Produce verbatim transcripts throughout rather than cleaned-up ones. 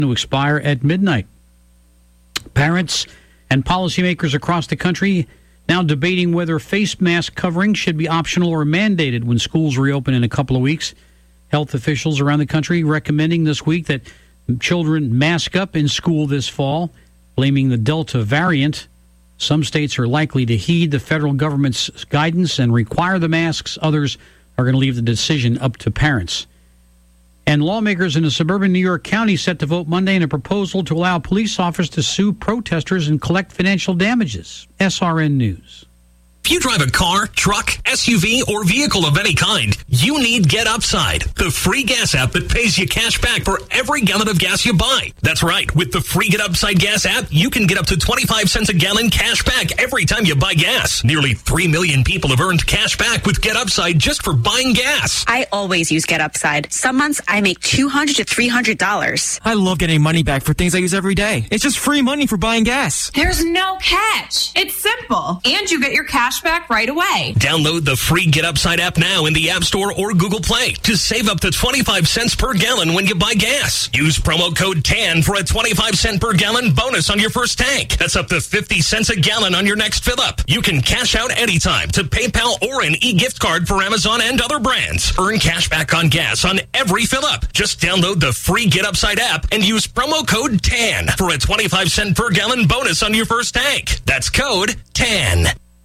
to expire at midnight. Parents and policymakers across the country now debating whether face mask covering should be optional or mandated when schools reopen in a couple of weeks. Health officials around the country recommending this week that children mask up in school this fall, blaming the Delta variant. Some states are likely to heed the federal government's guidance and require the masks. Others are going to leave the decision up to parents. And lawmakers in a suburban New York county set to vote Monday in a proposal to allow police officers to sue protesters and collect financial damages. S R N News. If you drive a car, truck, S U V, or vehicle of any kind, you need Get Upside, the free gas app that pays you cash back for every gallon of gas you buy. That's right. With the free Get Upside gas app, you can get up to twenty-five cents a gallon cash back every time you buy gas. Nearly three million people have earned cash back with Get Upside just for buying gas. I always use Get Upside. Some months I make two hundred dollars to three hundred dollars. I love getting money back for things I use every day. It's just free money for buying gas. There's no catch. It's simple. And you get your cash back right away. Download the free Get Upside app now in the App Store or Google Play to save up to twenty-five cents per gallon when you buy gas. Use promo code T A N for a twenty-five cent per gallon bonus on your first tank. That's up to fifty cents a gallon on your next fill up. You can cash out anytime to PayPal or an e-gift card for Amazon and other brands. Earn cash back on gas on every fill up. Just download the free Get Upside app and use promo code T A N for a twenty-five cent per gallon bonus on your first tank. That's code T A N.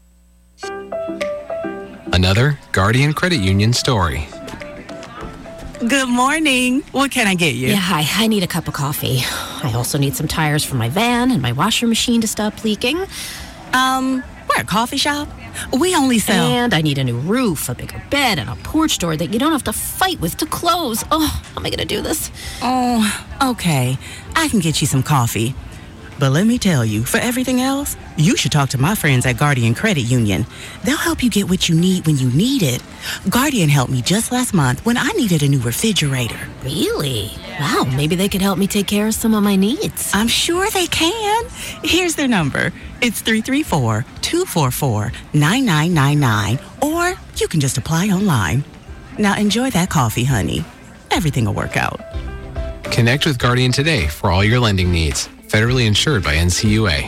Another Guardian Credit Union story. Good morning. What can I get you? Yeah, hi. I need a cup of coffee. I also need some tires for my van and my washer machine to stop leaking. Um, we're a coffee shop. We only sell... And I need a new roof, a bigger bed, and a porch door that you don't have to fight with to close. Oh, how am I going to do this? Oh, okay. I can get you some coffee. But let me tell you, for everything else, you should talk to my friends at Guardian Credit Union. They'll help you get what you need when you need it. Guardian helped me just last month when I needed a new refrigerator. Really? Wow, maybe they could help me take care of some of my needs. I'm sure they can. Here's their number. It's three three four, two four four, nine nine nine nine. Or you can just apply online. Now enjoy that coffee, honey. Everything will work out. Connect with Guardian today for all your lending needs. Federally insured by N C U A.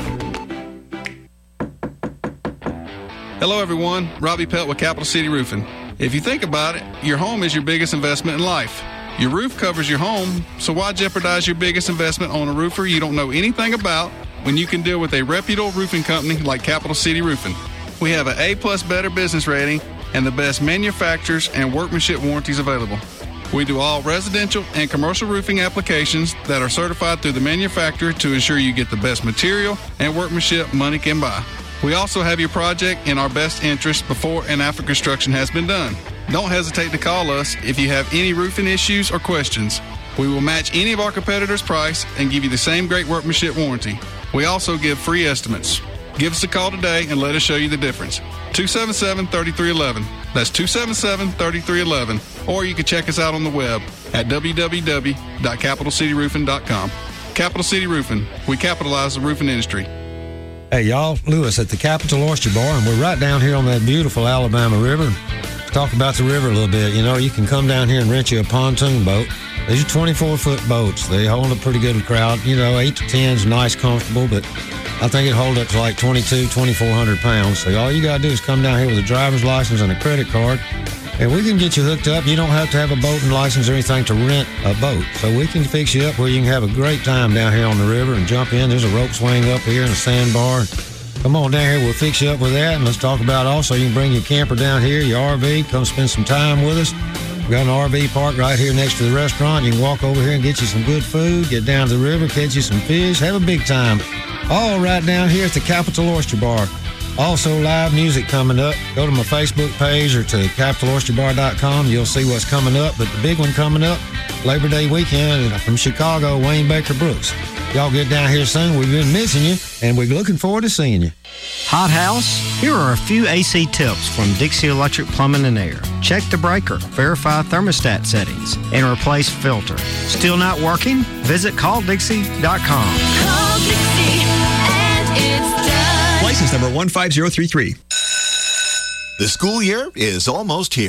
Hello, everyone. Robbie Pelt with Capital City Roofing. If you think about it, your home is your biggest investment in life. Your roof covers your home, so why jeopardize your biggest investment on a roofer you don't know anything about when you can deal with a reputable roofing company like Capital City Roofing? We have an A-plus Better business rating and the best manufacturers and workmanship warranties available. We do all residential and commercial roofing applications that are certified through the manufacturer to ensure you get the best material and workmanship money can buy. We also have your project in our best interest before and after construction has been done. Don't hesitate to call us if you have any roofing issues or questions. We will match any of our competitors' price and give you the same great workmanship warranty. We also give free estimates. Give us a call today and let us show you the difference. two seven seven, three three one one. That's two seven seven, three three one one. Or you can check us out on the web at w w w dot capital city roofing dot com. Capital City Roofing. We capitalize the roofing industry. Hey, y'all. Lewis at the Capital Oyster Bar, and we're right down here on that beautiful Alabama River. Let's talk about the river a little bit. You know, you can come down here and rent you a pontoon boat. These are twenty-four foot boats. They hold a pretty good crowd. You know, eight to ten is nice, comfortable, but I think it holds up to like twenty-two, twenty-four hundred pounds. So all you got to do is come down here with a driver's license and a credit card, and we can get you hooked up. You don't have to have a boating license or anything to rent a boat. So we can fix you up where you can have a great time down here on the river and jump in. There's a rope swing up here and a sandbar. Come on down here. We'll fix you up with that. And let's talk about also you can bring your camper down here, your R V, come spend some time with us. We've got an R V park right here next to the restaurant. You can walk over here and get you some good food, get down to the river, catch you some fish, have a big time. All right down here at the Capital Oyster Bar. Also, live music coming up. Go to my Facebook page or to capital oyster bar dot com. You'll see what's coming up. But the big one coming up, Labor Day weekend from Chicago, Wayne Baker Brooks. Y'all get down here soon. We've been missing you, and we're looking forward to seeing you. Hot house? Here are a few A C tips from Dixie Electric Plumbing and Air. Check the breaker, verify thermostat settings, and replace filter. Still not working? Visit call dixie dot com. Call Dixie and it's done. License number one five zero three three. The school year is almost here.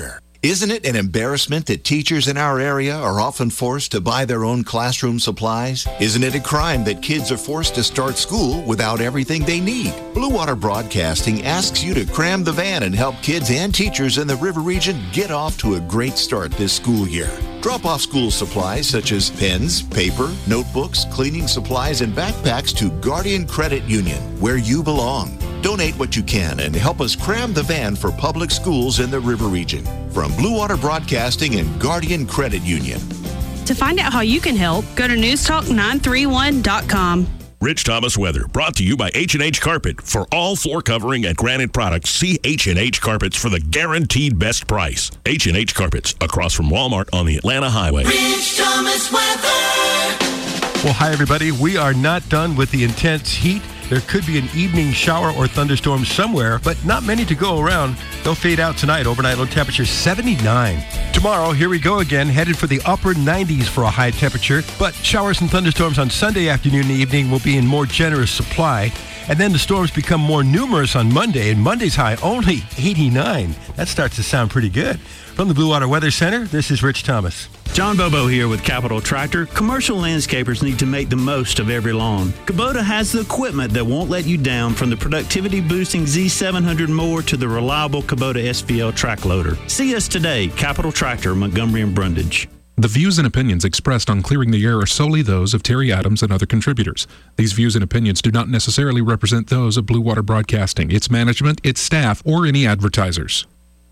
Isn't it an embarrassment that teachers in our area are often forced to buy their own classroom supplies? Isn't it a crime that kids are forced to start school without everything they need? Blue Water Broadcasting asks you to cram the van and help kids and teachers in the River Region get off to a great start this school year. Drop off school supplies such as pens, paper, notebooks, cleaning supplies, and backpacks to Guardian Credit Union, where you belong. Donate what you can and help us cram the van for public schools in the River Region. From Blue Water Broadcasting and Guardian Credit Union. To find out how you can help, go to news talk nine three one dot com. Rich Thomas Weather, brought to you by H and H Carpet. For all floor covering and granite products, see H and H Carpets for the guaranteed best price. H and H Carpets, across from Walmart on the Atlanta Highway. Rich Thomas Weather. Well, hi, everybody. We are not done with the intense heat. There could be an evening shower or thunderstorm somewhere, but not many to go around. They'll fade out tonight. Overnight low temperature seventy-nine. Tomorrow, here we go again, headed for the upper nineties for a high temperature. But showers and thunderstorms on Sunday afternoon and evening will be in more generous supply. And then the storms become more numerous on Monday, and Monday's high only eighty-nine. That starts to sound pretty good. From the Blue Water Weather Center, this is Rich Thomas. John Bobo here with Capital Tractor. Commercial landscapers need to make the most of every lawn. Kubota has the equipment that won't let you down, from the productivity-boosting Z seven hundred mower to the reliable Kubota S V L track loader. See us today, Capital Tractor, Montgomery and Brundage. The views and opinions expressed on Clearing the Air are solely those of Terry Adams and other contributors. These views and opinions do not necessarily represent those of Blue Water Broadcasting, its management, its staff, or any advertisers.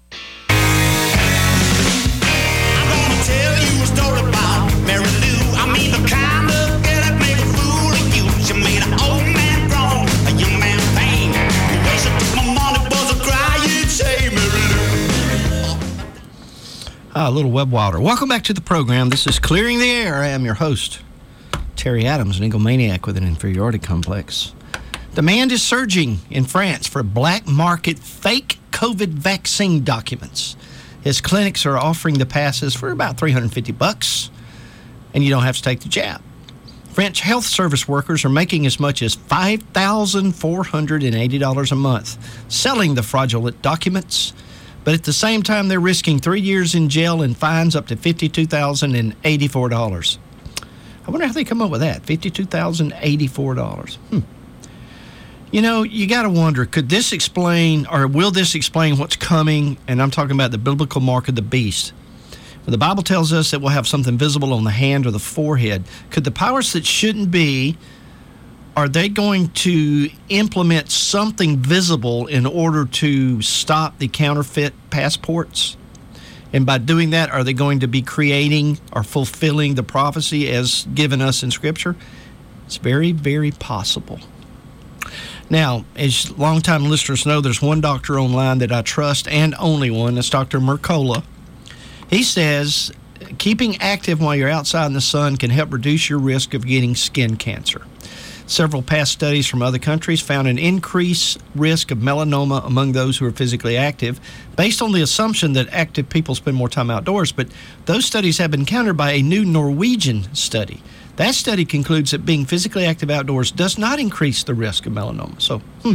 Ah, a little web water. Welcome back to the program. This is Clearing the Air. I am your host, Terry Adams, an egomaniac with an inferiority complex. Demand is surging in France for black market fake COVID vaccine documents. His clinics are offering the passes for about three hundred fifty bucks, and you don't have to take the jab. French health service workers are making as much as five thousand four hundred eighty dollars a month selling the fraudulent documents. But at the same time, they're risking three years in jail and fines up to fifty-two thousand eighty-four dollars. I wonder how they come up with that, fifty-two thousand eighty-four dollars. Hmm. You know, you got to wonder, could this explain, or will this explain what's coming? And I'm talking about the biblical mark of the beast. When the Bible tells us that we'll have something visible on the hand or the forehead, could the powers that shouldn't be, are they going to implement something visible in order to stop the counterfeit passports? And by doing that, are they going to be creating or fulfilling the prophecy as given us in Scripture? It's very, very possible. Now, as longtime listeners know, there's one doctor online that I trust, and only one. That's Doctor Mercola. He says keeping active while you're outside in the sun can help reduce your risk of getting skin cancer. Several past studies from other countries found an increased risk of melanoma among those who are physically active, based on the assumption that active people spend more time outdoors. But those studies have been countered by a new Norwegian study. That study concludes that being physically active outdoors does not increase the risk of melanoma. So, hmm.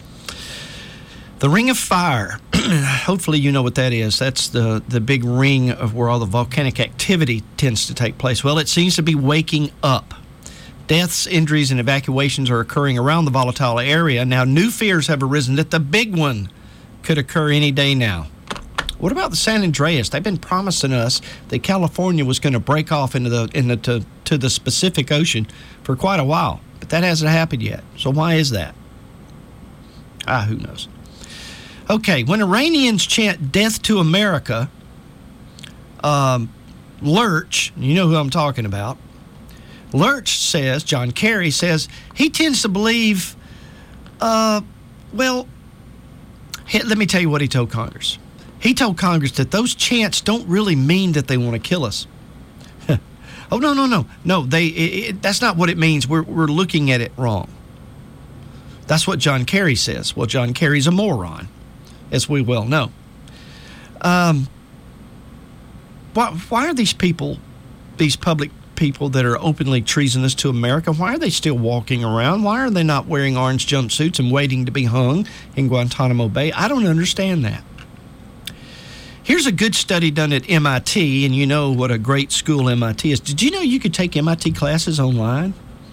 The Ring of Fire. Hopefully you know what that is. That's the, the big ring of where all the volcanic activity tends to take place. Well, it seems to be waking up. Deaths, injuries, and evacuations are occurring around the volatile area. Now, new fears have arisen that the big one could occur any day now. What about the San Andreas? They've been promising us that California was going to break off into the into to, to the Pacific Ocean for quite a while, but that hasn't happened yet. So why is that? Ah, who knows? Okay, when Iranians chant "Death to America," um, Lurch, you know who I'm talking about. Lurch says, John Kerry says, he tends to believe, uh, well, he, let me tell you what he told Congress. He told Congress that those chants don't really mean that they want to kill us. oh, no, no, no. No, they. It, it, that's not what it means. We're, we're looking at it wrong. That's what John Kerry says. Well, John Kerry's a moron, as we well know. Um, why, why are these people, these public people that are openly treasonous to America, why are they still walking around? Why are they not wearing orange jumpsuits and waiting to be hung in Guantanamo Bay? I don't understand that. Here's a good study done at M I T, and you know what a great school M I T is. Did you know you could take M I T classes online?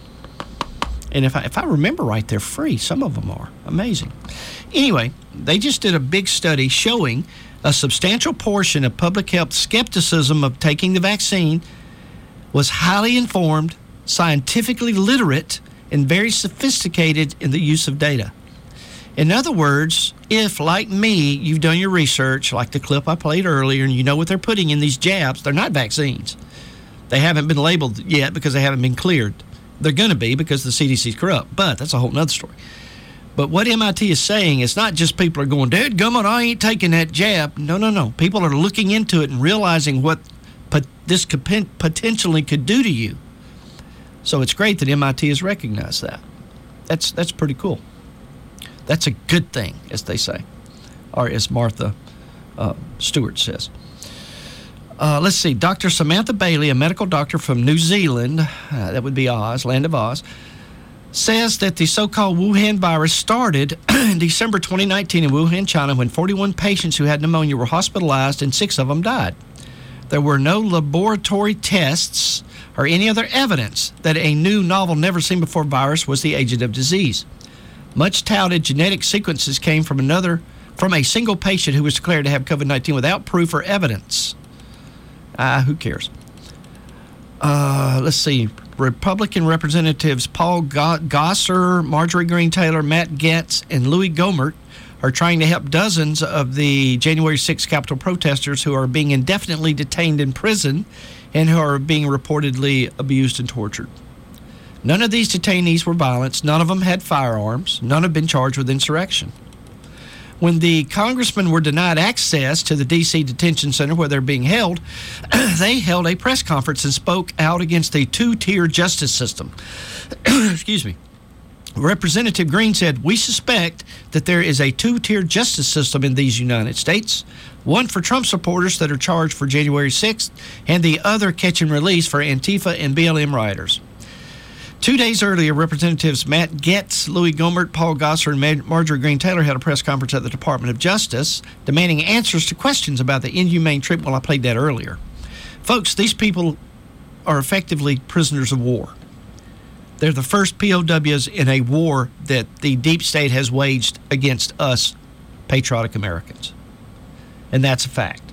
And if I, if I remember right, they're free. Some of them are. Amazing. Anyway, they just did a big study showing a substantial portion of public health skepticism of taking the vaccine was highly informed, scientifically literate, and very sophisticated in the use of data. In other words, if, like me, you've done your research, like the clip I played earlier, and you know what they're putting in these jabs, they're not vaccines. They haven't been labeled yet because they haven't been cleared. They're going to be because the C D C is corrupt, but that's a whole nother story. But what M I T is saying is not just people are going, dadgummit, I ain't taking that jab. No, no, no. People are looking into it and realizing what pot- this could potentially could do to you. So it's great that M I T has recognized that. That's that's pretty cool. That's a good thing, as they say, or as Martha uh, Stewart says. Uh, let's see. Doctor Samantha Bailey, a medical doctor from New Zealand, uh, that would be Oz, land of Oz, says that the so-called Wuhan virus started in December twenty nineteen in Wuhan, China, when forty-one patients who had pneumonia were hospitalized and six of them died. There were no laboratory tests or any other evidence that a new, novel, never-seen-before virus was the agent of disease. Much touted genetic sequences came from another, from a single patient who was declared to have COVID nineteen without proof or evidence. Ah, uh, who cares? Uh, let's see. Republican Representatives Paul Gosar, Marjorie Greene Taylor, Matt Gaetz, and Louis Gohmert are trying to help dozens of the January sixth Capitol protesters who are being indefinitely detained in prison and who are being reportedly abused and tortured. None of these detainees were violent. None of them had firearms. None have been charged with insurrection. When the congressmen were denied access to the D C detention center where they're being held, they held a press conference and spoke out against a two-tier justice system. Excuse me. Representative Green said, "We suspect that there is a two-tier justice system in these United States, one for Trump supporters that are charged for January sixth, and the other catch and release for Antifa and B L M rioters." Two days earlier, Representatives Matt Gaetz, Louis Gohmert, Paul Gosar, and Marjorie Greene Taylor held a press conference at the Department of Justice demanding answers to questions about the inhumane treatment. Well, I played that earlier. Folks, these people are effectively prisoners of war. They're the first P O Ws in a war that the deep state has waged against us, patriotic Americans. And that's a fact.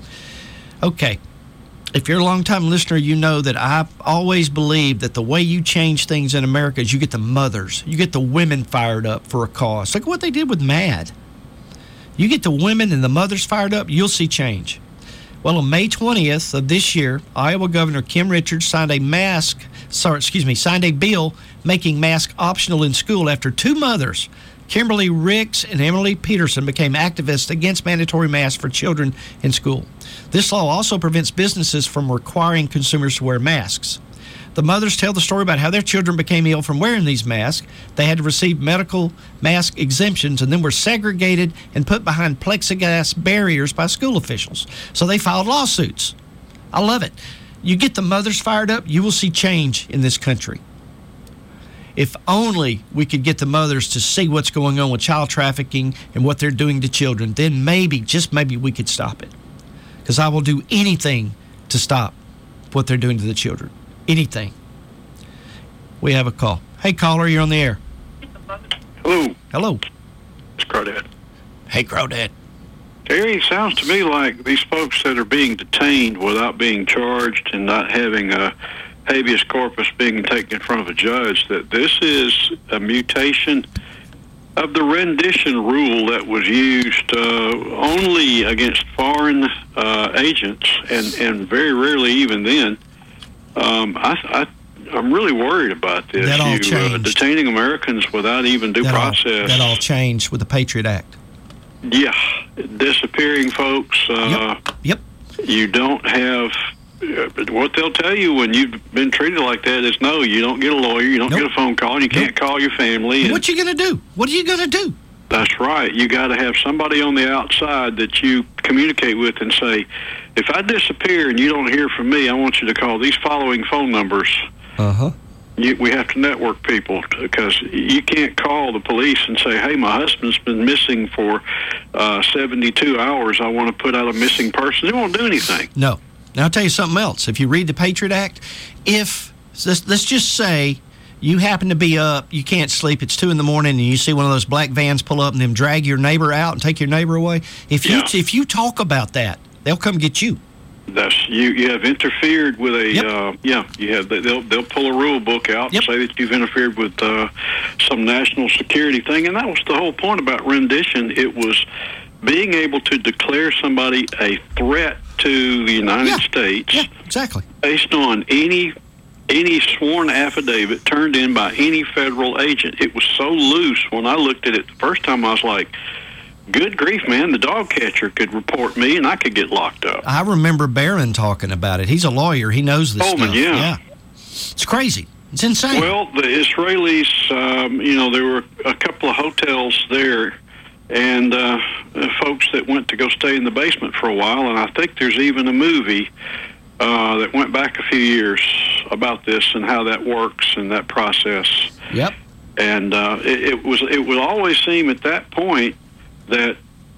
Okay. If you're a long-time listener, you know that I've always believed that the way you change things in America is you get the mothers, you get the women fired up for a cause. Look at what they did with MAD. You get the women and the mothers fired up, you'll see change. Well, on May twentieth of this year, Iowa Governor Kim Richards signed a mask, sorry, excuse me, signed a bill making masks optional in school after two mothers, Kimberly Ricks and Emily Peterson, became activists against mandatory masks for children in school. This law also prevents businesses from requiring consumers to wear masks. The mothers tell the story about how their children became ill from wearing these masks. They had to receive medical mask exemptions and then were segregated and put behind plexiglass barriers by school officials. So they filed lawsuits. I love it. You get the mothers fired up, you will see change in this country. If only we could get the mothers to see what's going on with child trafficking and what they're doing to children, then maybe, just maybe, we could stop it. Because I will do anything to stop what they're doing to the children. Anything. We have a call. Hey, caller, you're on the air. Hello. Hello. It's Crawdad. Hey, Crawdad. Terry, it sounds to me like these folks that are being detained without being charged and not having a habeas corpus being taken in front of a judge, that this is a mutation of the rendition rule that was used uh, only against foreign uh, agents, and, and very rarely even then. Um, I, I, I'm really worried about this. That all you, changed. Uh, detaining Americans without even due that process. All, that all changed with the Patriot Act. Yeah. Disappearing folks. Uh, yep. Yep. You don't have... What they'll tell you when you've been treated like that is no, you don't get a lawyer, you don't nope. get a phone call, and you can't nope. call your family. And what you going to do? What are you going to do? That's right. You got to have somebody on the outside that you communicate with and say, if I disappear and you don't hear from me, I want you to call these following phone numbers. Uh-huh. You, we have to network people because you can't call the police and say, hey, my husband's been missing for uh, seventy-two hours. I want to put out a missing person. They won't do anything. No. Now, I'll tell you something else. If you read the Patriot Act, if, let's, let's just say you happen to be up, you can't sleep, it's two in the morning, and you see one of those black vans pull up and them drag your neighbor out and take your neighbor away, if you, Yeah. if you talk about that, they'll come get you. That's you. You have interfered with a. Yep. Uh, yeah, you have. They'll they'll pull a rule book out Yep. and say that you've interfered with uh, some national security thing, and that was the whole point about rendition. It was being able to declare somebody a threat to the United Yeah. States. Yeah, exactly. Based on any any sworn affidavit turned in by any federal agent. It was so loose. When I looked at it the first time, I was like, good grief, man, the dog catcher could report me and I could get locked up. I remember Barron talking about it. He's a lawyer. He knows this Coleman, stuff. yeah. yeah. It's crazy. It's insane. Well, the Israelis, um, you know, there were a couple of hotels there and uh, folks that went to go stay in the basement for a while, and I think there's even a movie uh, that went back a few years about this and how that works and that process. Yep. And uh, it, it was it would always seem at that point that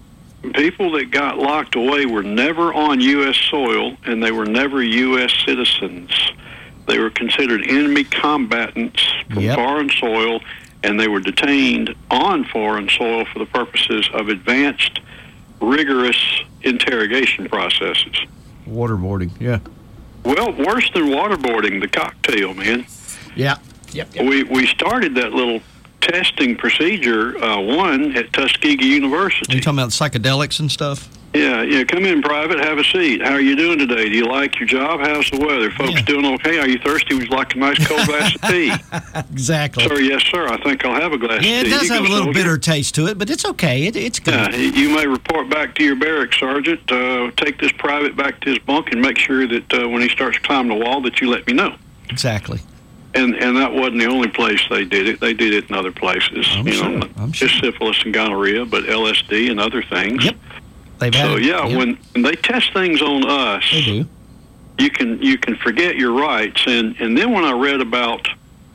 people that got locked away were never on U S soil and they were never U S citizens. They were considered enemy combatants from Yep. foreign soil, and they were detained on foreign soil for the purposes of advanced, rigorous interrogation processes. Waterboarding, yeah. Well, worse than waterboarding, the cocktail, man. Yeah. Yep. yep. We we started that little testing procedure, uh, one, at Tuskegee University. You talking about psychedelics and stuff? Yeah, yeah. Come in private, have a seat. How are you doing today? Do you like your job? How's the weather? Folks Yeah. doing okay? Are you thirsty? Would you like a nice cold glass of tea? Exactly. Sir, yes, sir. I think I'll have a glass Yeah, of it tea. does You have a go little soldier. bitter taste to it, but it's okay. It, it's good. Yeah, you may report back to your barracks sergeant. Uh, take this private back to his bunk and make sure that uh, when he starts climbing the wall that you let me know. Exactly. And and that wasn't the only place they did it. They did it in other places. I'm you sure. know, I'm not just syphilis and gonorrhea, but L S D and other things. Yep. They've had So it. yeah, Yep. when, when they test things on us, They do. you can you can forget your rights. And and then when I read about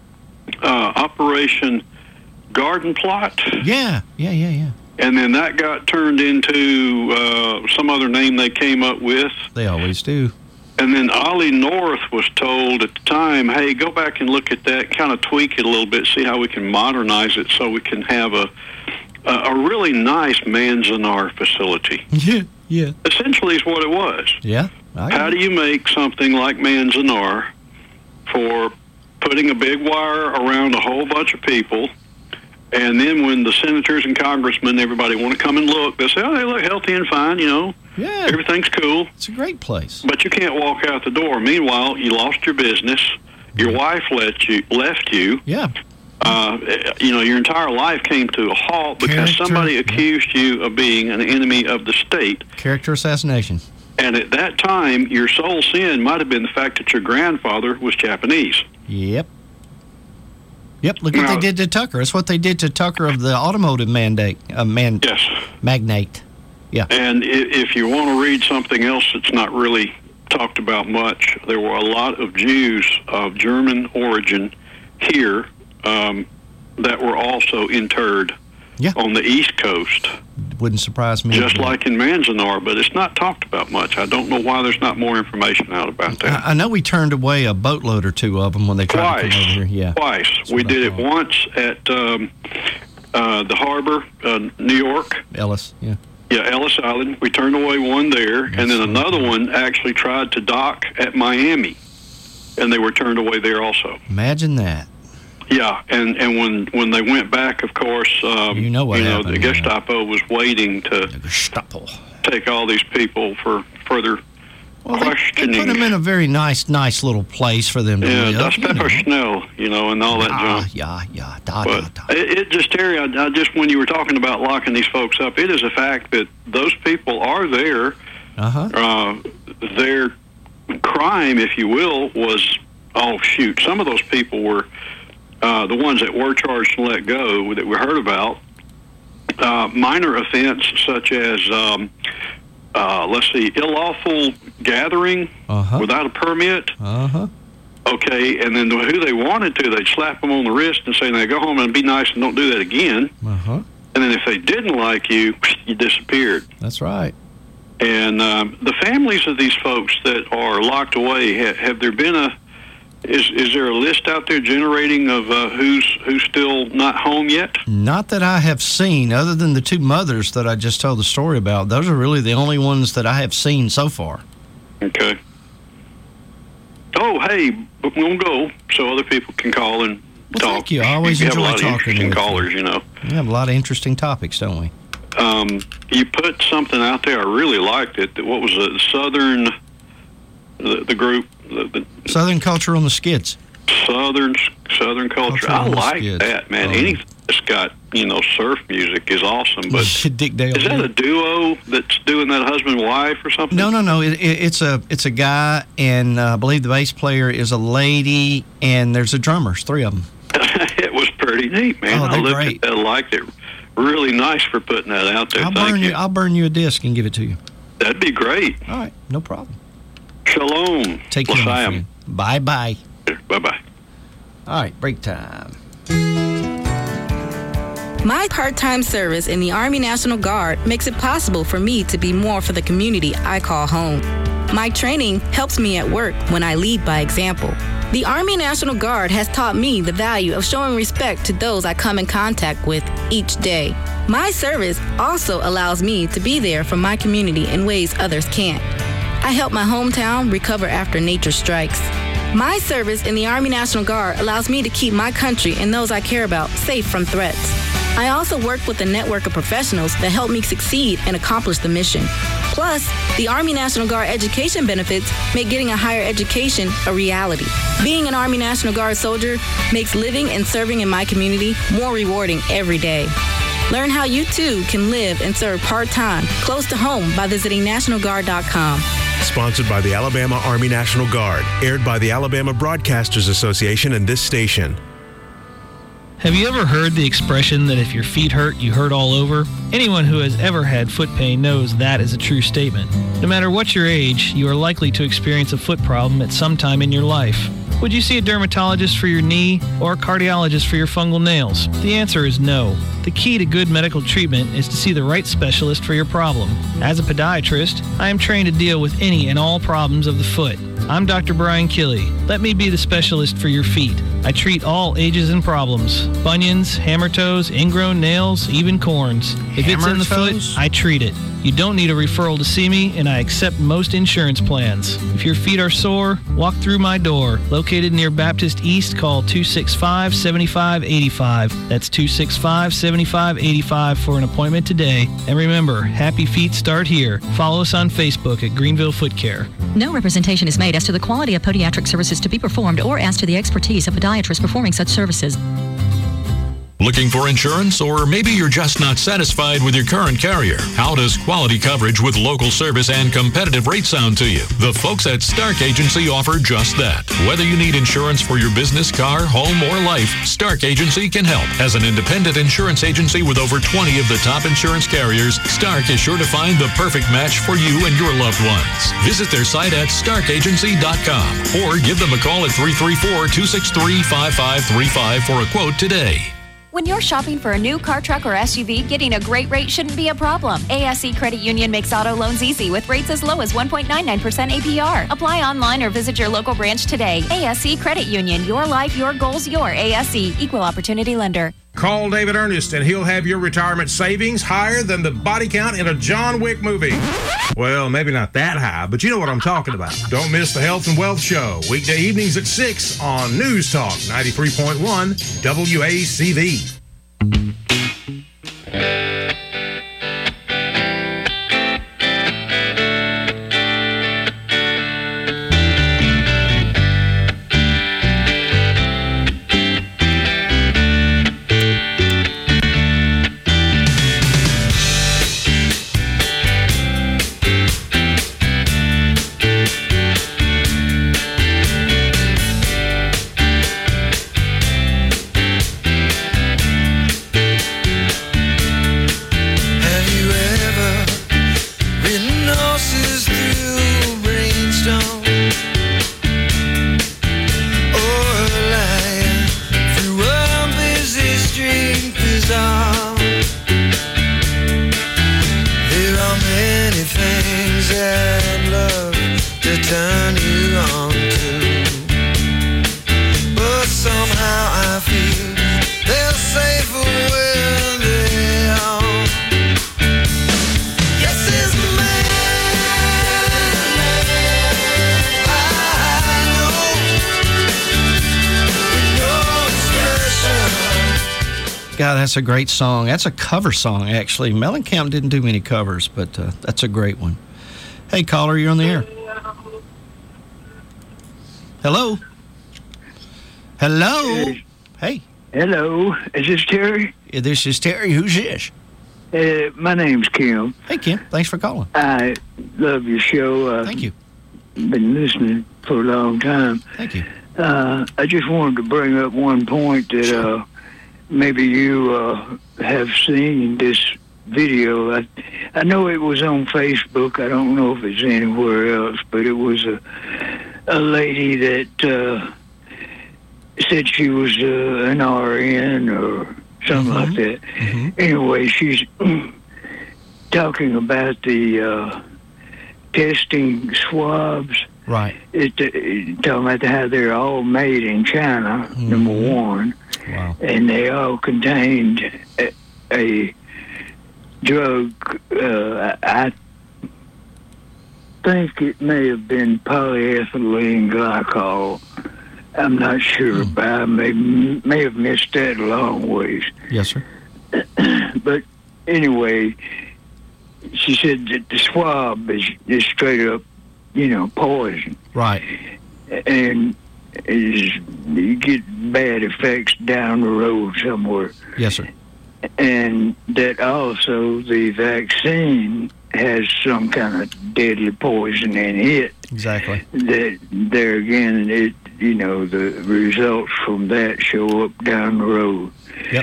uh, Operation Garden Plot, Yeah, yeah, yeah, yeah. and then that got turned into uh, some other name they came up with. They always do. And then Ollie North was told at the time, hey, go back and look at that, kind of tweak it a little bit, see how we can modernize it so we can have a a, a really nice Manzanar facility. Yeah, yeah. Essentially is what it was. Yeah. I How do you make something like Manzanar for putting a big wire around a whole bunch of people, and then when the senators and congressmen, everybody want to come and look, they say, oh, they look healthy and fine, you know. Yeah. Everything's cool. It's a great place. But you can't walk out the door. Meanwhile, you lost your business. Your wife let you, left you. Yeah. Uh, you know, your entire life came to a halt because Character, somebody yeah. accused you of being an enemy of the state. Character assassination. And at that time, your sole sin might have been the fact that your grandfather was Japanese. Yep. Yep, look what Now- they did to Tucker. That's what they did to Tucker of the automotive mandate. Uh, man, Yes. magnate. Yeah. And i- if you want to read something else that's not really talked about much, there were a lot of Jews of German origin here um, that were also interred Yeah. on the East Coast, Wouldn't surprise me. just like in Manzanar, but it's not talked about much. I don't know why there's not more information out about that. I, I know we turned away a boatload or two of them when they tried to Twice. come over here. Yeah. Twice. We what I did it thought. once at um, uh, the harbor, uh, New York. Ellis, yeah. Yeah, Ellis Island. We turned away one there, and then another one actually tried to dock at Miami, and they were turned away there also. Imagine that. Yeah, and, and when, when they went back, of course, um, You know what you know, happened, the yeah. Gestapo was waiting to Gestapo. take all these people for further Well, they, they questioning. put them in a very nice, nice little place for them to yeah, live. das you know. Pepper Schnell, you know, and all that Ah, junk. yeah, yeah, da, da, But da. it, it just, Terry, I, I just, when you were talking about locking these folks up, it is a fact that those people are there. Uh-huh. Uh, their crime, if you will, was, oh, shoot, some of those people were uh, the ones that were charged and let go that we heard about. Uh, minor offense such as, um, uh, let's see, unlawful gathering Uh-huh. without a permit, Uh-huh. Okay, and then who they wanted to, they'd slap them on the wrist and say, now go home and be nice and don't do that again. Uh-huh. And then if they didn't like you, you disappeared. That's right. And um, the families of these folks that are locked away, ha- have there been a, is is there a list out there generating of uh, who's who's still not home yet? Not that I have seen, other than the two mothers that I just told the story about. Those are really the only ones that I have seen so far. Okay. Oh, hey, we're going to go so other people can call and well, talk. Thank you. I always you enjoy have a lot talking of interesting with callers, you know. We have a lot of interesting topics, don't we? Um, you put something out there. I really liked it. What was it? Southern, the, the group, the, the Southern Culture on the Skids. Southern Southern Culture. Culture I on the like Skids. that, man. Um, Anything that's got, you know, surf music is awesome. But Dick Dale. is that a duo that's doing that husband and wife or something? No, no, no. It, it, it's a it's a guy, and uh, I believe the bass player is a lady, and there's a drummer. It's three of them. It was pretty neat, man. Oh, I they're looked great. at that, liked it. Really nice for putting that out there. I'll Thank burn you. you. I'll burn you a disc and give it to you. That'd be great. All right, no problem. Shalom. Take care, my L'chaim. friend. Bye bye. Bye bye. All right, break time. My part-time service in the Army National Guard makes it possible for me to be more for the community I call home. My training helps me at work when I lead by example. The Army National Guard has taught me the value of showing respect to those I come in contact with each day. My service also allows me to be there for my community in ways others can't. I help my hometown recover after nature strikes. My service in the Army National Guard allows me to keep my country and those I care about safe from threats. I also work with a network of professionals that help me succeed and accomplish the mission. Plus, the Army National Guard education benefits make getting a higher education a reality. Being an Army National Guard soldier makes living and serving in my community more rewarding every day. Learn how you too can live and serve part-time close to home by visiting national guard dot com. Sponsored by the Alabama Army National Guard. Aired by the Alabama Broadcasters Association and this station. Have you ever heard the expression that if your feet hurt, you hurt all over? Anyone who has ever had foot pain knows that is a true statement. No matter what your age, you are likely to experience a foot problem at some time in your life. Would you see a dermatologist for your knee or a cardiologist for your fungal nails? The answer is no. The key to good medical treatment is to see the right specialist for your problem. As a podiatrist, I am trained to deal with any and all problems of the foot. I'm Doctor Brian Killey. Let me be the specialist for your feet. I treat all ages and problems. Bunions, hammer toes, ingrown nails, even corns. If it's in the foot, I treat it. You don't need a referral to see me, and I accept most insurance plans. If your feet are sore, walk through my door. Located near Baptist East, call two six five, seven five eight five. That's two six five, seven five eight five for an appointment today. And remember, happy feet start here. Follow us on Facebook at Greenville Foot Care. No representation is made as to the quality of podiatric services to be performed or as to the expertise of podiatrists performing such services. Looking for insurance, or maybe you're just not satisfied with your current carrier? How does quality coverage with local service and competitive rates sound to you? The folks at Stark Agency offer just that. Whether you need insurance for your business, car, home, or life, Stark Agency can help. As an independent insurance agency with over twenty of the top insurance carriers, Stark is sure to find the perfect match for you and your loved ones. Visit their site at stark agency dot com or give them a call at three three four, two six three, five five three five for a quote today. When you're shopping for a new car, truck, or S U V, getting a great rate shouldn't be a problem. A S E Credit Union makes auto loans easy with rates as low as one point nine nine percent A P R. Apply online or visit your local branch today. A S E Credit Union, your life, your goals, your A S E. Equal Opportunity Lender. Call David Ernest and he'll have your retirement savings higher than the body count in a John Wick movie. Well, maybe not that high, but you know what I'm talking about. Don't miss the Health and Wealth Show, weekday evenings at six on News Talk ninety-three point one W A C V. God, that's a great song. That's a cover song, actually. Mellencamp didn't do many covers, but uh, that's a great one. Hey, caller, you're on the air. Hello? Hello? Hey. Hello. Is this Terry? Yeah, this is Terry. Who's this? Uh, my name's Kim. Hey, Kim. Thanks for calling. I love your show. Uh, Thank you. Been listening for a long time. Thank you. Uh, I just wanted to bring up one point that uh, maybe you uh, have seen this video. I, I know it was on Facebook. I don't know if it's anywhere else, but it was a a lady that uh, said she was uh, an R N or something mm-hmm. like that. Mm-hmm. Anyway, she's talking about the uh, testing swabs. Right. It, it, talking about how they're all made in China, mm-hmm. number one. Wow. And they all contained a, a drug, uh, I think it may have been polyethylene glycol. I'm not sure, mm. but I may, may have missed that a long ways. Yes, sir. But anyway, she said that the swab is, is straight up, you know, poison. Right. And is you get bad effects down the road somewhere. Yes, sir. And that also the vaccine has some kind of deadly poison in it. Exactly. That there again, it you know the results from that show up down the road. Yep.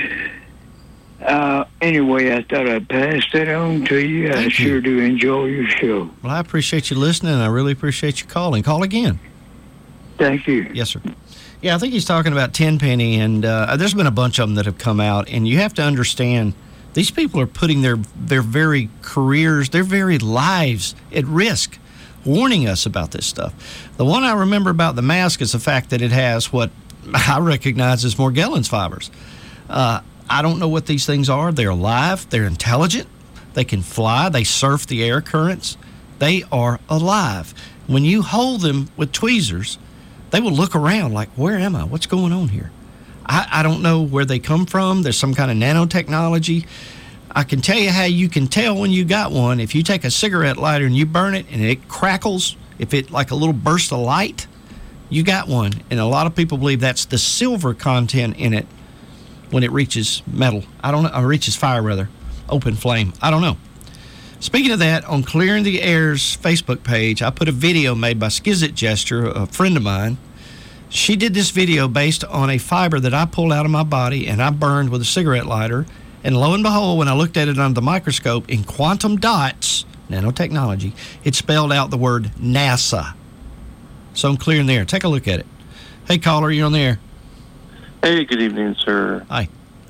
Uh, anyway, I thought I'd pass that on to you. Thank I you. sure do enjoy your show. Well, I appreciate you listening. I really appreciate you calling. Call again. Thank you. Yes, sir. Yeah, I think he's talking about Tenpenny, and uh, there's been a bunch of them that have come out, and you have to understand these people are putting their, their very careers, their very lives at risk, warning us about this stuff. The one I remember about the mask is the fact that it has what I recognize as Morgellons fibers. Uh, I don't know what these things are. They're alive. They're intelligent. They can fly. They surf the air currents. They are alive. When you hold them with tweezers, they will look around like, where am I? What's going on here? I, I don't know where they come from. There's some kind of nanotechnology. I can tell you how you can tell when you got one. If you take a cigarette lighter and you burn it and it crackles, if it like a little burst of light, you got one. And a lot of people believe that's the silver content in it when it reaches metal. I don't know, or reaches fire rather, open flame. I don't know. Speaking of that, on Clearing the Air's Facebook page, I put a video made by Skizit Gesture, a friend of mine. She did this video based on a fiber that I pulled out of my body and I burned with a cigarette lighter. And lo and behold, when I looked at it under the microscope in quantum dots, nanotechnology, it spelled out the word NASA. So I'm clearing the air. Take a look at it. Hey, caller, you're on the air. Hey, good evening, sir. Hi.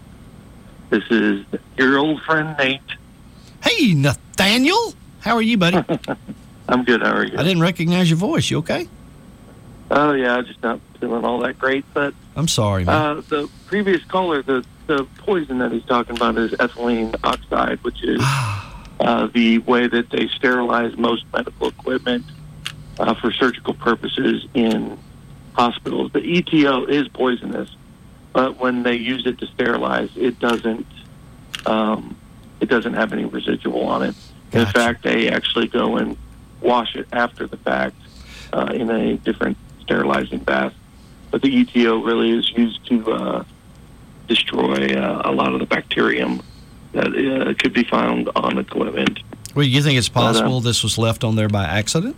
This is your old friend, Nate. Hey, Nathaniel. How are you, buddy? I'm good. How are you? I didn't recognize your voice. You okay? Oh, yeah, just not feeling all that great. But I'm sorry, man. Uh, the previous caller, the, the poison that he's talking about is ethylene oxide, which is uh, the way that they sterilize most medical equipment uh, for surgical purposes in hospitals. The E T O is poisonous, but when they use it to sterilize, it doesn't um, it doesn't have any residual on it. Gotcha. In fact, they actually go and wash it after the fact uh, in a different sterilizing bath. But the E T O really is used to uh, destroy uh, a lot of the bacterium that uh, could be found on equipment. Well, you think it's possible but, uh, this was left on there by accident?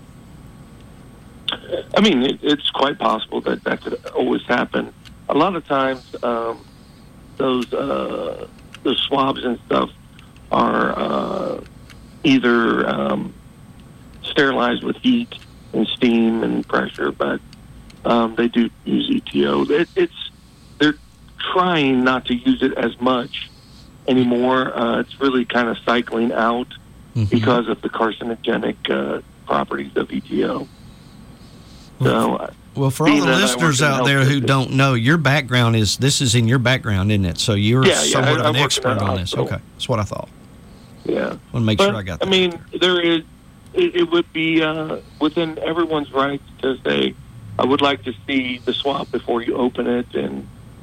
I mean, it, it's quite possible that that could always happen. A lot of times, um, those uh, those swabs and stuff are uh, either um, sterilized with heat and steam and pressure, but um, they do use E T O. It, it's they're trying not to use it as much anymore. Uh, it's really kind of cycling out mm-hmm. because of the carcinogenic uh, properties of E T O. So, well, for all the listeners out there who don't know, your background is, this is in your background, isn't it? So you're yeah, somewhat yeah, of an I, expert on this. Okay, that's what I thought. Yeah. I want to make but, sure I got that. I mean, there is, it, it would be uh, within everyone's rights to say, I would like to see the swab before you open it and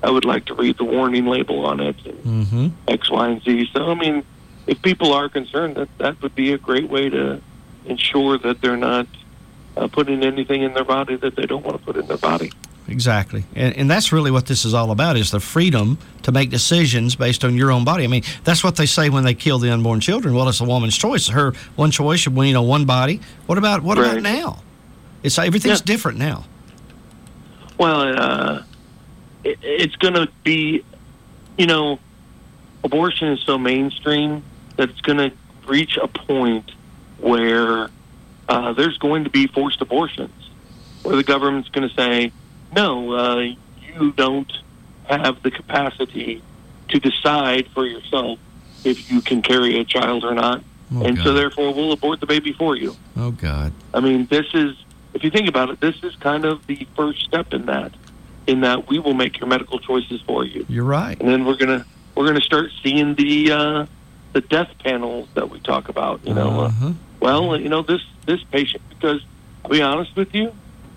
I would like to read the warning label on it, and Mm-hmm. X, Y, and Z. So, I mean, if people are concerned, that that would be a great way to ensure that they're not uh, putting anything in their body that they don't want to put in their body. Exactly. And, and that's really what this is all about, is the freedom to make decisions based on your own body. I mean, that's what they say when they kill the unborn children. Well, it's a woman's choice. Her one choice, you know, one body. What about what Right. about now? It's everything's Yeah. different now. Well, uh, it, it's going to be, you know, abortion is so mainstream that it's going to reach a point where uh, there's going to be forced abortions, where the government's going to say, no, uh, you don't have the capacity to decide for yourself if you can carry a child or not. Oh, and God. so therefore we'll abort the baby for you. Oh, God. I mean, this is, if you think about it, this is kind of the first step in that, in that we will make your medical choices for you. You're right. And then we're gonna we're gonna start seeing the uh, the death panels that we talk about. You know, Uh-huh. uh, well, you know this this patient, because I'll be honest with you,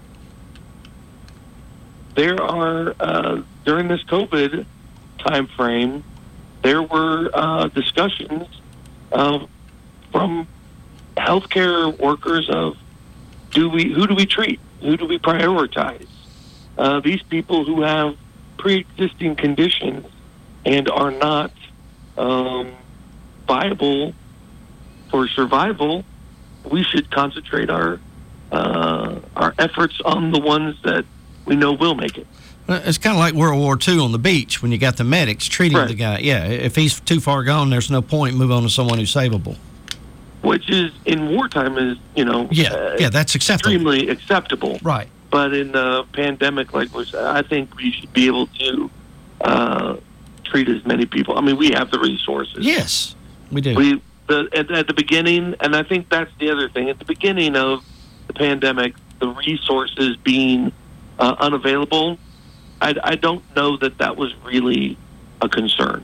there are uh, during this COVID time frame, there were uh, discussions uh, from healthcare workers of do we who do we treat, who do we prioritize? Uh, these people who have pre-existing conditions and are not um, viable for survival, we should concentrate our uh, our efforts on the ones that we know will make it. Well, it's kind of like World War Two on the beach when you got the medics treating Right. the guy. Yeah, if he's too far gone, there's no point. Move on to someone who's savable. Which is, in wartime, is, you know, Yeah, uh, yeah, that's acceptable. extremely acceptable. Right. But in the pandemic, like was, I think we should be able to uh, treat as many people. I mean, we have the resources. Yes, we do. We the at, at the beginning, and I think that's the other thing. At the beginning of the pandemic, the resources being uh, unavailable, I, I don't know that that was really a concern,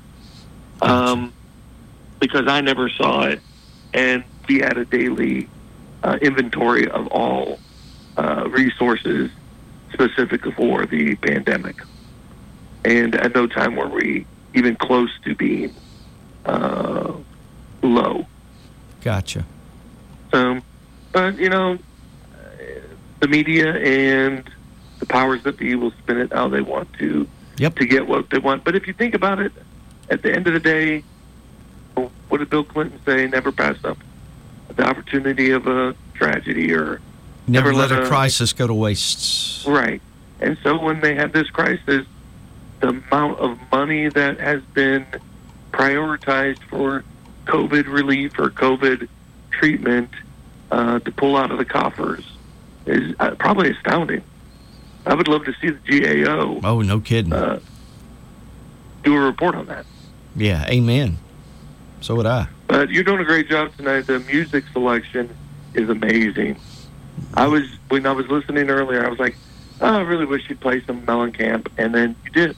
um, because I never saw it, and we had a daily uh, inventory of all uh, resources specific for the pandemic, and at no time were we even close to being uh, low. Gotcha. Um, but, you know, the media and the powers that be will spin it how they want to yep. to get what they want. But if you think about it, at the end of the day, what did Bill Clinton say? Never pass up the opportunity of a tragedy, or Never, let, let a, a crisis go to waste. Right. And so when they have this crisis, the amount of money that has been prioritized for COVID relief or COVID treatment uh, to pull out of the coffers is uh, probably astounding. I would love to see the G A O. Oh, no kidding. Uh, do a report on that. Yeah, amen. So would I. But you're doing a great job tonight. The music selection is amazing. I was when I was listening earlier, I was like, oh, I really wish you'd play some Mellencamp, and then you did.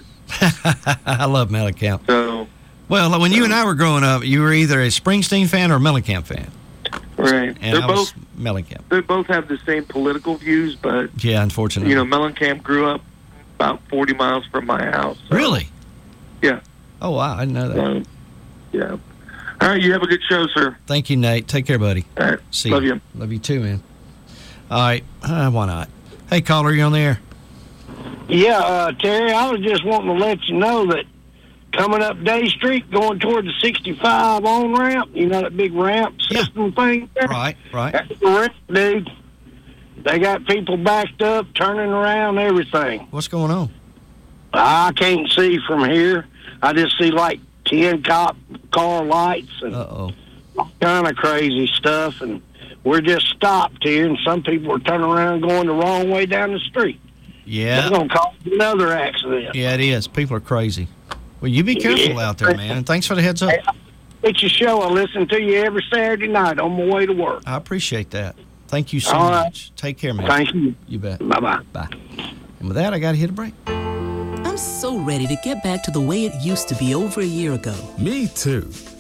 I love Mellencamp. So, well, when you and I were growing up, you were either a Springsteen fan or a Mellencamp fan. Right. And They're I both was Mellencamp. They both have the same political views, but Yeah, unfortunately. you know, Mellencamp grew up about forty miles from my house. So, Really? yeah. Oh, wow, I didn't know that. Um, yeah. All right, you have a good show, sir. Thank you, Nate. Take care, buddy. All right. See Love you. you. Love you too, man. All right. Uh, why not? Hey, caller, you on the air? Yeah, uh, Terry, I was just wanting to let you know that coming up Day Street, going toward the sixty-five on ramp, you know that big ramp system thing there? Right, right. That's the ramp, dude. They got people backed up, turning around, everything. What's going on? I can't see from here. I just see like ten cop car lights and Uh-oh. all kind of crazy stuff, and we're just stopped here, and some people are turning around going the wrong way down the street. Yeah. They're going to cause another accident. Yeah, it is. People are crazy. Well, you be careful Yeah. out there, man. And thanks for the heads up. It's your show. I listen to you every Saturday night on my way to work. I appreciate that. Thank you so All right. much. Take care, man. Thank you. You bet. Bye-bye. Bye. And with that, I got to hit a break. I'm so ready to get back to the way it used to be over a year ago. Me too.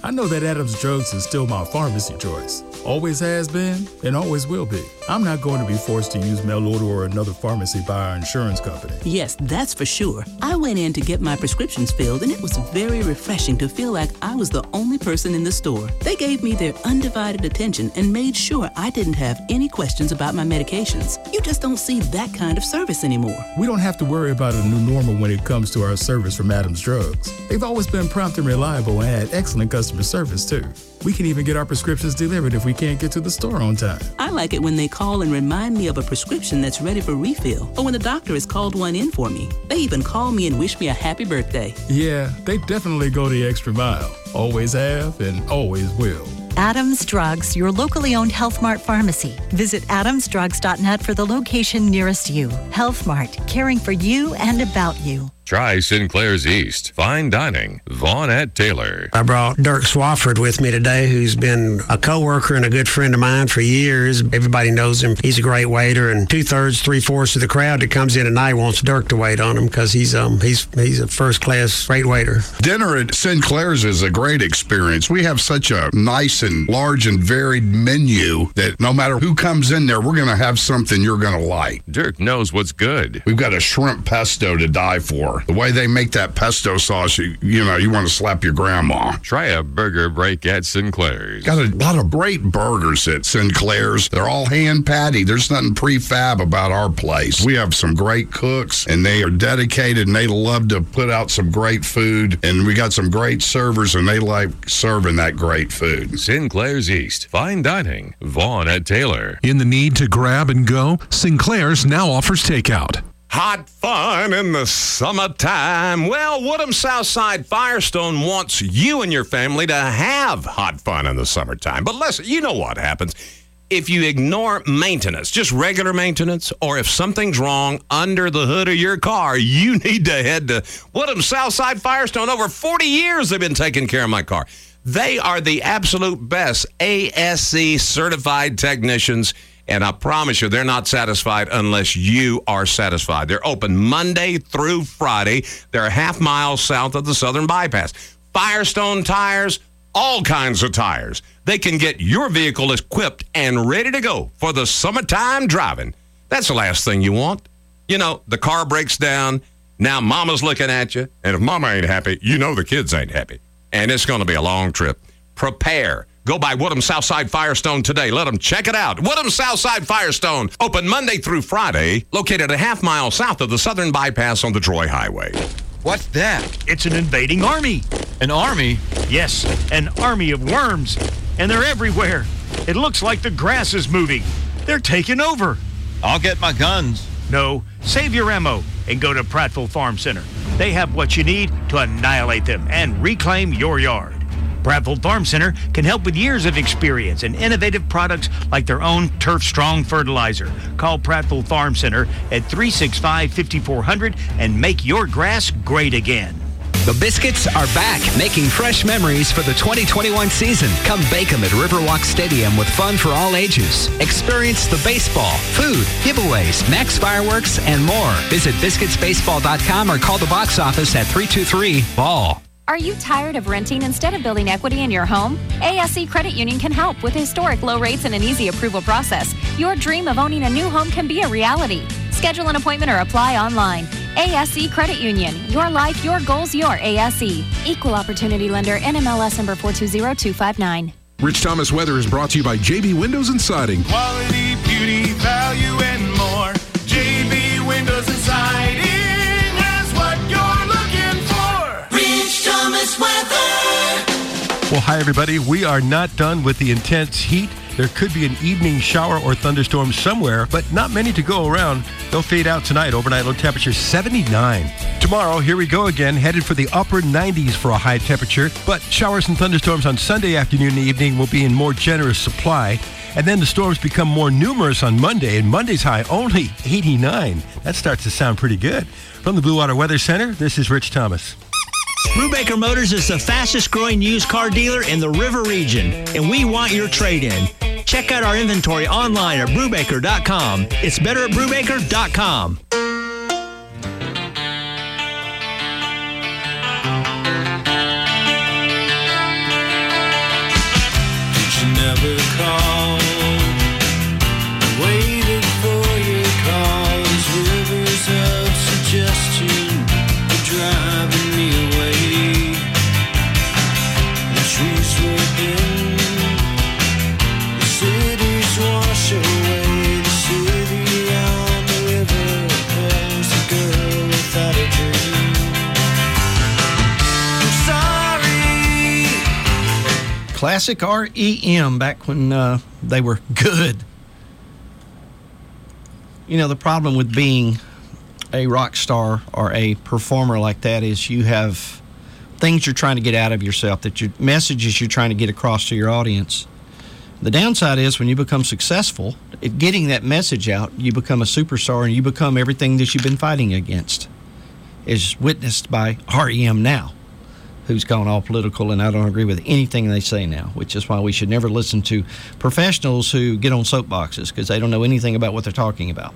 I know that Adams Drugs is still my pharmacy choice. Always has been and always will be. I'm not going to be forced to use mail order or another pharmacy by our insurance company. Yes, that's for sure. I went in to get my prescriptions filled, and it was very refreshing to feel like I was the only person in the store. They gave me their undivided attention and made sure I didn't have any questions about my medications. You just don't see that kind of service anymore. We don't have to worry about a new normal when it comes to our service from Adams Drugs. They've always been prompt and reliable and had excellent customer service, too. We can even get our prescriptions delivered if we can't get to the store on time. I like it when they call and remind me of a prescription that's ready for refill, or when the doctor has called one in for me. They even call me and wish me a happy birthday. Yeah, they definitely go the extra mile. Always have and always will. Adams Drugs, your locally owned Health Mart pharmacy. Visit adams drugs dot net for the location nearest you. Health Mart, caring for you and about you. Try Sinclair's East. Fine dining. Vaughn at Taylor. I brought Dirk Swafford with me today, who's been a coworker and a good friend of mine for years. Everybody knows him. He's a great waiter, and two-thirds, three-fourths of the crowd that comes in tonight wants Dirk to wait on him because he's um he's he's a first-class great waiter. Dinner at Sinclair's is a great experience. We have such a nice and large and varied menu that no matter who comes in there, we're going to have something you're going to like. Dirk knows what's good. We've got a shrimp pesto to die for. The way they make that pesto sauce, you, you know, you want to slap your grandma. Try a burger break at Sinclair's. Got a lot of great burgers at Sinclair's. They're all hand patty. There's nothing prefab about our place. We have some great cooks, and they are dedicated, and they love to put out some great food. And we got some great servers, and they like serving that great food. Sinclair's East. Fine dining. Vaughn at Taylor. In the need to grab and go, Sinclair's now offers takeout. Hot fun in the summertime. Well, Woodham Southside Firestone wants you and your family to have hot fun in the summertime. But listen, you know what happens. If you ignore maintenance, just regular maintenance, or if something's wrong under the hood of your car, you need to head to Woodham Southside Firestone. Over forty years they've been taking care of my car. They are the absolute best A S C certified technicians. And I promise you, they're not satisfied unless you are satisfied. They're open Monday through Friday. They're a half mile south of the Southern Bypass. Firestone tires, all kinds of tires. They can get your vehicle equipped and ready to go for the summertime driving. That's the last thing you want. You know, the car breaks down. Now mama's looking at you. And if mama ain't happy, you know the kids ain't happy. And it's going to be a long trip. Prepare. Go by Woodham Southside Firestone today. Let them check it out. Woodham Southside Firestone, open Monday through Friday, located a half mile south of the Southern Bypass on the Troy Highway. What's that? It's an invading army. An army? Yes, an army of worms. And they're everywhere. It looks like the grass is moving. They're taking over. I'll get my guns. No, save your ammo and go to Prattville Farm Center. They have what you need to annihilate them and reclaim your yard. Prattville Farm Center can help with years of experience and innovative products like their own Turf Strong fertilizer. Call Prattville Farm Center at three six five, five four zero zero and make your grass great again. The Biscuits are back, making fresh memories for the twenty twenty-one season. Come bake them at Riverwalk Stadium with fun for all ages. Experience the baseball, food, giveaways, max fireworks, and more. Visit biscuits baseball dot com or call the box office at three two three, ball. Are you tired of renting instead of building equity in your home? A S C Credit Union can help with historic low rates and an easy approval process. Your dream of owning a new home can be a reality. Schedule an appointment or apply online. A S C Credit Union. Your life, your goals, your A S C. Equal Opportunity Lender, N M L S number four two zero two five nine. Rich Thomas Weather is brought to you by J B Windows and Siding. Quality, beauty, value, and more. J B Windows and Siding has what you're looking for. Rich Thomas Weather. Well, hi, everybody. We are not done with the intense heat. There could be an evening shower or thunderstorm somewhere, but not many to go around. They'll fade out tonight. Overnight low temperature seventy-nine. Tomorrow, here we go again, headed for the upper nineties for a high temperature. But showers and thunderstorms on Sunday afternoon and evening will be in more generous supply. And then the storms become more numerous on Monday, and Monday's high only eighty-nine. That starts to sound pretty good. From the Blue Water Weather Center, this is Rich Thomas. Brubaker Motors is the fastest growing used car dealer in the River region, and we want your trade-in. Check out our inventory online at brubaker dot com. It's better at brubaker dot com. Classic R E M, back when uh, they were good. You know, the problem with being a rock star or a performer like that is you have things you're trying to get out of yourself, that your messages you're trying to get across to your audience. The downside is when you become successful at getting that message out, you become a superstar and you become everything that you've been fighting against, is witnessed by R E M now, who's gone all political, and I don't agree with anything they say now, which is why we should never listen to professionals who get on soapboxes because they don't know anything about what they're talking about.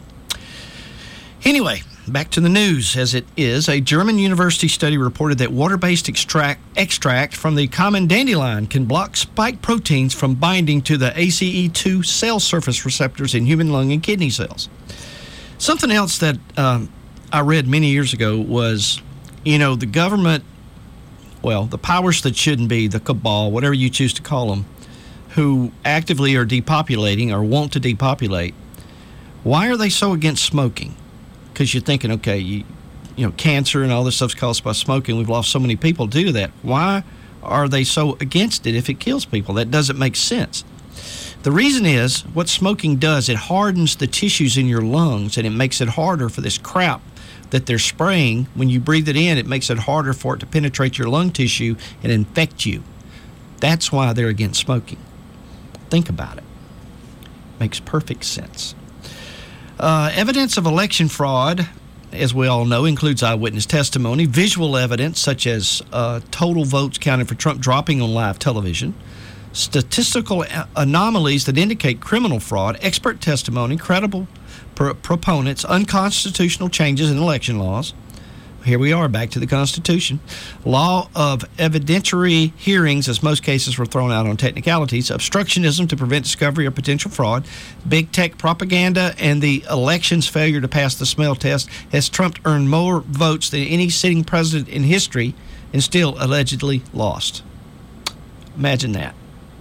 Anyway, back to the news as it is. A German university study reported that water-based extract, extract from the common dandelion can block spike proteins from binding to the A C E two cell surface receptors in human lung and kidney cells. Something else that um, I read many years ago was, you know, the government, well, the powers that shouldn't be, the cabal, whatever you choose to call them, who actively are depopulating or want to depopulate, why are they so against smoking? Because you're thinking, okay, you, you know, cancer and all this stuff's caused by smoking. We've lost so many people due to that. Why are they so against it if it kills people? That doesn't make sense. The reason is what smoking does, it hardens the tissues in your lungs, and it makes it harder for this crap that they're spraying. When you breathe it in, it makes it harder for it to penetrate your lung tissue and infect you. That's why they're against smoking. Think about it. Makes perfect sense. Uh, evidence of election fraud, as we all know, includes eyewitness testimony, visual evidence such as uh, total votes counted for Trump dropping on live television, statistical anomalies that indicate criminal fraud, expert testimony, credible pr- proponents, unconstitutional changes in election laws. Here we are, back to the Constitution. Law of evidentiary hearings, as most cases were thrown out on technicalities. Obstructionism to prevent discovery or potential fraud. Big tech propaganda and the election's failure to pass the smell test has Trump earned more votes than any sitting president in history and still allegedly lost. Imagine that.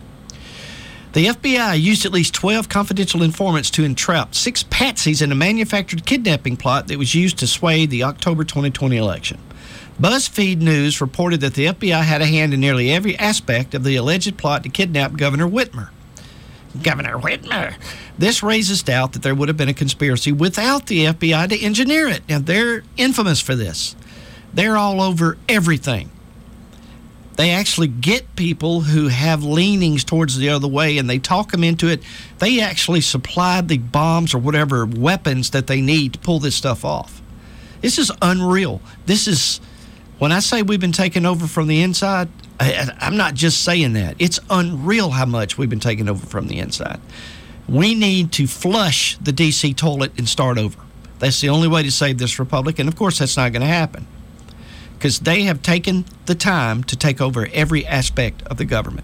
The F B I used at least twelve confidential informants to entrap six patsies in a manufactured kidnapping plot that was used to sway the October twenty twenty election. BuzzFeed News reported that the F B I had a hand in nearly every aspect of the alleged plot to kidnap Governor Whitmer. Governor Whitmer. This raises doubt that there would have been a conspiracy without the F B I to engineer it. Now, they're infamous for this. They're all over everything. They actually get people who have leanings towards the other way, and they talk them into it. They actually supply the bombs or whatever weapons that they need to pull this stuff off. This is unreal. This is, when I say we've been taken over from the inside, I, I'm not just saying that. It's unreal how much we've been taken over from the inside. We need to flush the D C toilet and start over. That's the only way to save this republic, and of course that's not going to happen, because they have taken the time to take over every aspect of the government.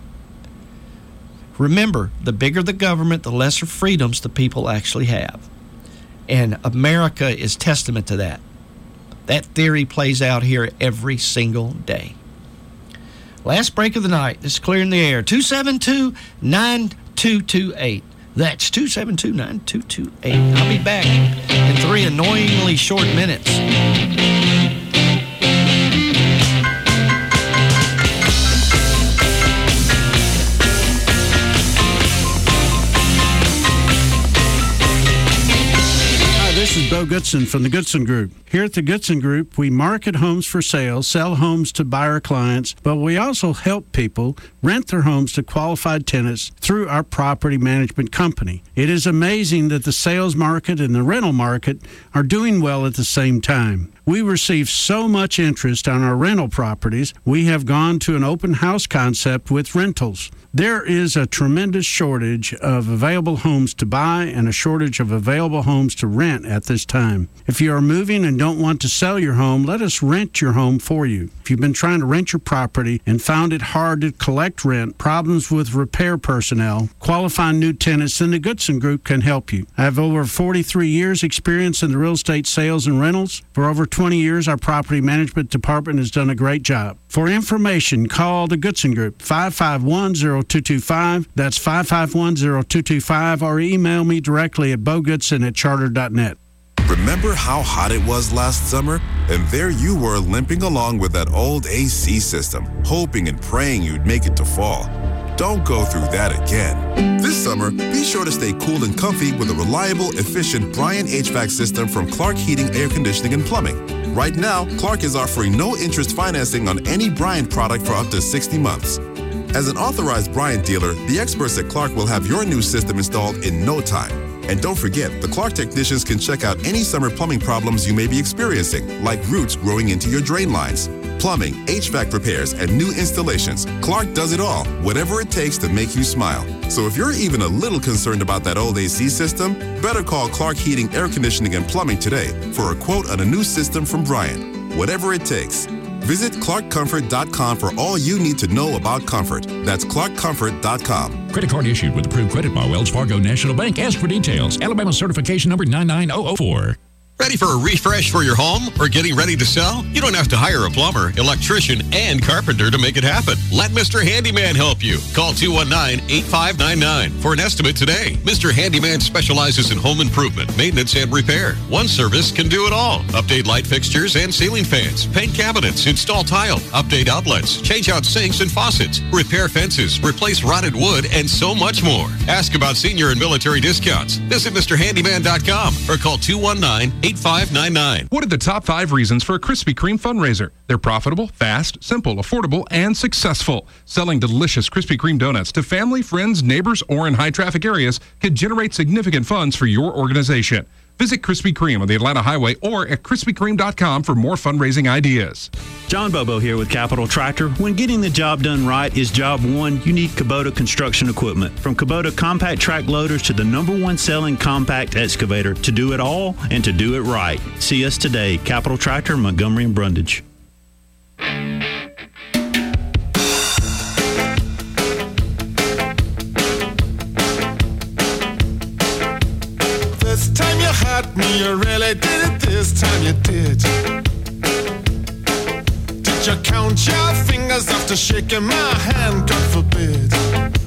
Remember, the bigger the government, the lesser freedoms the people actually have. And America is testament to that. That theory plays out here every single day. Last break of the night. This is Clearing the Air. two seven two, nine two two eight. That's two seven two, nine two two eight. I'll be back in three annoyingly short minutes. This is Bo Goodson from the Goodson Group. Here at the Goodson Group, we market homes for sale, sell homes to buyer clients, but we also help people rent their homes to qualified tenants through our property management company. It is amazing that the sales market and the rental market are doing well at the same time. We receive so much interest on our rental properties, we have gone to an open house concept with rentals. There is a tremendous shortage of available homes to buy and a shortage of available homes to rent at this time. If you are moving and don't want to sell your home, let us rent your home for you. If you've been trying to rent your property and found it hard to collect rent, problems with repair personnel, qualifying new tenants, then the Goodson Group can help you. I have over forty-three years experience in the real estate sales and rentals. For over twenty years, our property management department has done a great job. For information, call the Goodson Group, five five one, zero two two five. That's five five one, zero two two five, or email me directly at bogoodson at charter dot net. Remember how hot it was last summer? And there you were limping along with that old A C system, hoping and praying you'd make it to fall. Don't go through that again. This summer, be sure to stay cool and comfy with a reliable, efficient Bryant H V A C system from Clark Heating, Air Conditioning, and Plumbing. Right now, Clark is offering no-interest financing on any Bryant product for up to sixty months. As an authorized Bryant dealer, the experts at Clark will have your new system installed in no time. And don't forget, the Clark technicians can check out any summer plumbing problems you may be experiencing, like roots growing into your drain lines. Plumbing, H V A C repairs, and new installations. Clark does it all, whatever it takes to make you smile. So if you're even a little concerned about that old A C system, better call Clark Heating, Air Conditioning, and Plumbing today for a quote on a new system from Bryant. Whatever it takes. Visit clark comfort dot com for all you need to know about comfort. That's clark comfort dot com. Credit card issued with approved credit by Wells Fargo National Bank. Ask for details. Alabama certification number nine nine zero zero four. Ready for a refresh for your home or getting ready to sell? You don't have to hire a plumber, electrician, and carpenter to make it happen. Let Mister Handyman help you. Call two one nine, eight five nine nine for an estimate today. Mister Handyman specializes in home improvement, maintenance, and repair. One service can do it all. Update light fixtures and ceiling fans, paint cabinets, install tile, update outlets, change out sinks and faucets, repair fences, replace rotted wood, and so much more. Ask about senior and military discounts. Visit Mr Handyman dot com or call two one nine, eight five nine nine. What are the top five reasons for a Krispy Kreme fundraiser? They're profitable, fast, simple, affordable, and successful. Selling delicious Krispy Kreme donuts to family, friends, neighbors, or in high-traffic areas could generate significant funds for your organization. Visit Krispy Kreme on the Atlanta Highway or at krispy kreme dot com for more fundraising ideas. John Bobo here with Capital Tractor. When getting the job done right is job one, you need Kubota construction equipment. From Kubota compact track loaders to the number one selling compact excavator, to do it all and to do it right. See us today, Capital Tractor, Montgomery and Brundage. This time you hurt me, you really did it, this time you did. Did you count your fingers after shaking my hand, God forbid?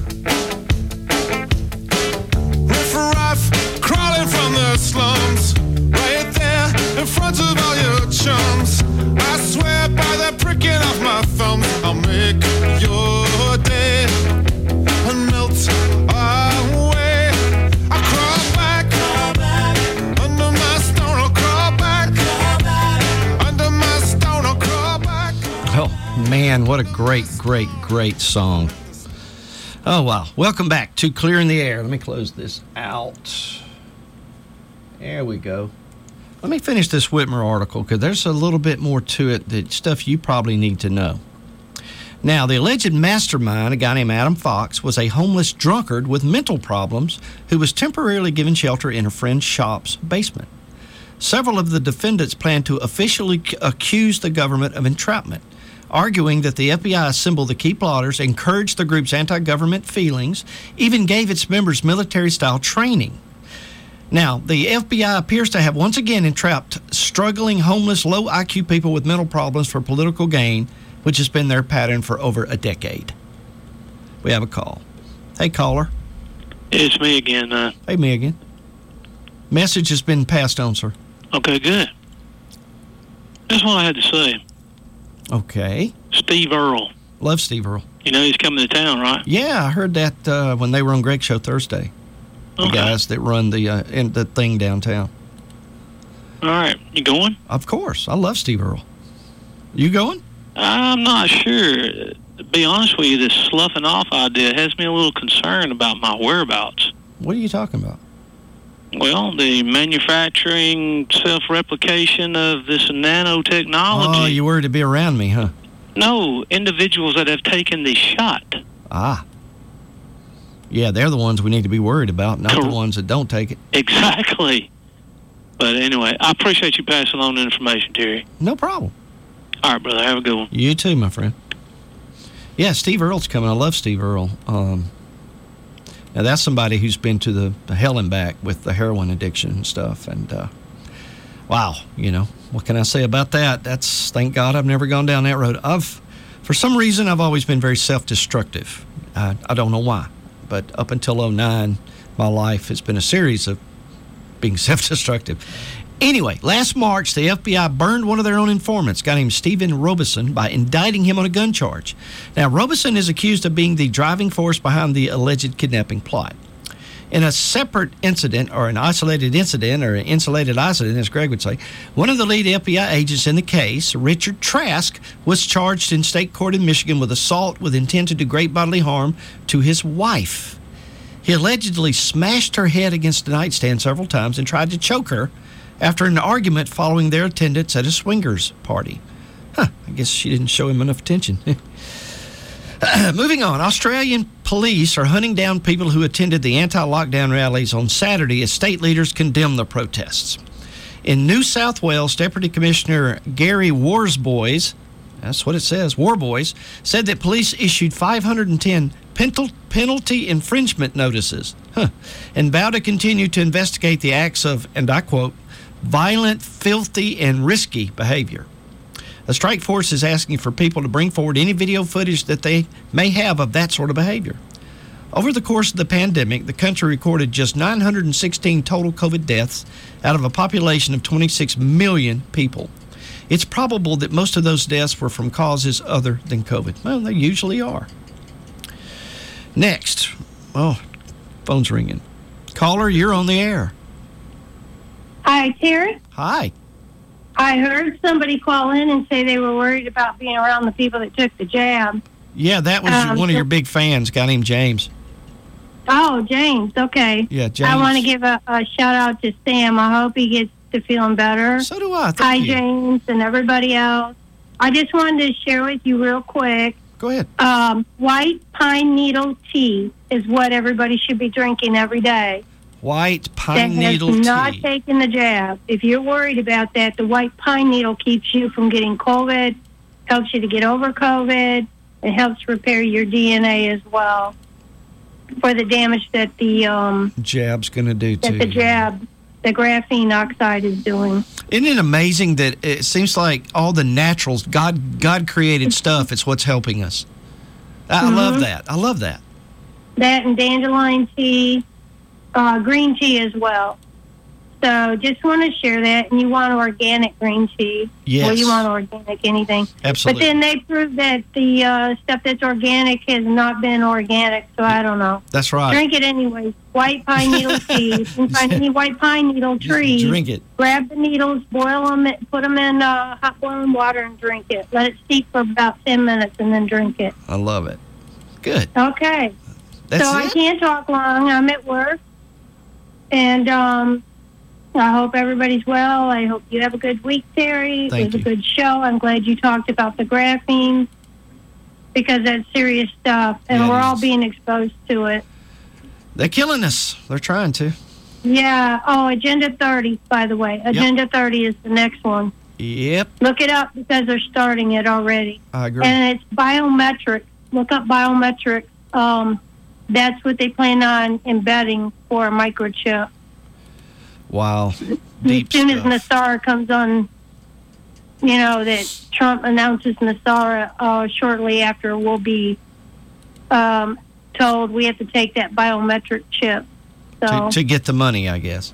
Riff-raff, crawling from the slums, right there in front of all your chums. I swear by the pricking of my thumbs, I'll make your day and melt away. I crawl back, crawl back under my stone, I'll crawl back, crawl back under my stone, I'll crawl back. Oh, man, what a great, great, great song. Oh, wow. Welcome back to Clearing the Air. Let me close this out. There we go. Let me finish this Whitmer article because there's a little bit more to it, that stuff you probably need to know. Now, the alleged mastermind, a guy named Adam Fox, was a homeless drunkard with mental problems who was temporarily given shelter in a friend's shop's basement. Several of the defendants plan to officially c- accuse the government of entrapment, arguing that the F B I assembled the key plotters, encouraged the group's anti-government feelings, even gave its members military-style training. Now, the F B I appears to have once again entrapped struggling, homeless, low I Q people with mental problems for political gain, which has been their pattern for over a decade. We have a call. Hey, caller. It's me again. Uh, hey, me again. Message has been passed on, sir. Okay, good. That's what I had to say. Okay. Steve Earle. Love Steve Earle. You know he's coming to town, right? Yeah, I heard that uh, when they were on Greg's show Thursday. The Okay. guys that run the uh, in the thing downtown. All right. You going? Of course. I love Steve Earle. You going? I'm not sure. To be honest with you, this sloughing off idea has me a little concerned about my whereabouts. What are you talking about? Well, the manufacturing self-replication of this nanotechnology. Oh, you worried to be around me, huh? No, individuals that have taken the shot. Ah. Yeah, they're the ones we need to be worried about, not the ones that don't take it. Exactly. But anyway, I appreciate you passing on the information, Terry. No problem. All right, brother. Have a good one. You too, my friend. Yeah, Steve Earle's coming. I love Steve Earle. Um, now, that's somebody who's been to the, the hell and back with the heroin addiction and stuff. And, uh, wow, you know, what can I say about that? That's, thank God I've never gone down that road. I've, for some reason, I've always been very self-destructive. I, I don't know why. But up until oh nine, my life has been a series of being self-destructive. Anyway, last March, the F B I burned one of their own informants, a guy named Stephen Robeson, by indicting him on a gun charge. Now, Robeson is accused of being the driving force behind the alleged kidnapping plot. In a separate incident, or an isolated incident, or an insulated incident, as Greg would say, one of the lead F B I agents in the case, Richard Trask, was charged in state court in Michigan with assault with intent to do great bodily harm to his wife. He allegedly smashed her head against a nightstand several times and tried to choke her after an argument following their attendance at a swingers party. Huh, I guess she didn't show him enough attention. Moving on, Australian police are hunting down people who attended the anti-lockdown rallies on Saturday as state leaders condemn the protests. In New South Wales, Deputy Commissioner Gary Worsboys, that's what it says, Warboys, said that police issued five hundred ten penalty infringement notices huh, and vowed to continue to investigate the acts of, and I quote, violent, filthy, and risky behavior. The strike force is asking for people to bring forward any video footage that they may have of that sort of behavior. Over the course of the pandemic, the country recorded just nine hundred sixteen total COVID deaths out of a population of twenty-six million people. It's probable that most of those deaths were from causes other than COVID. Well, they usually are. Next. Oh, phone's ringing. Caller, you're on the air. Hi, Terry. Hi. I heard somebody call in and say they were worried about being around the people that took the jab. Yeah, that was Um, one of your big fans, a guy named James. Oh, James. Okay. Yeah, James. I want to give a, a shout out to Sam. I hope he gets to feeling better. So do I. Thank Hi, you. James, and everybody else. I just wanted to share with you real quick. Go ahead. Um, white pine needle tea is what everybody should be drinking every day. White pine that needle has not tea. taken the jab. If you're worried about that, the white pine needle keeps you from getting COVID, helps you to get over COVID. It helps repair your D N A as well for the damage that the um, Jab's going to do that too. the jab, the graphene oxide is doing. Isn't it amazing that it seems like all the naturals, God, God created stuff, it's what's helping us. I, I love Mhm. that. I love that. That and dandelion tea, uh, green tea as well. So just want to share that. And you want organic green tea. Yes. Well, you want organic anything. Absolutely. But then they proved that the uh, stuff that's organic has not been organic, so I don't know. That's right. Drink it anyway. White pine needle tea. You can find any white pine needle tree. drink it. Grab the needles, boil them, put them in uh, hot boiling water and drink it. Let it steep for about ten minutes and then drink it. I love it. Good. Okay. That's so I it? can't talk long. I'm at work. And um, I hope everybody's well. I hope you have a good week, Terry. Thank it was a good show. I'm glad you talked about the graphene because that's serious stuff. And Yeah, it we're all is. being exposed to it. They're killing us. They're trying to. Yeah. Oh, Agenda thirty, by the way. Agenda thirty is the next one. Yep. Look it up because they're starting it already. I agree. And it's biometric. Look up biometric. Um, that's what they plan on embedding for a microchip. Wow. As Deep soon as stuff. Nassara comes on, you know, that Trump announces Nassara uh, shortly after, we'll be um, told we have to take that biometric chip. So, To, to get the money, I guess.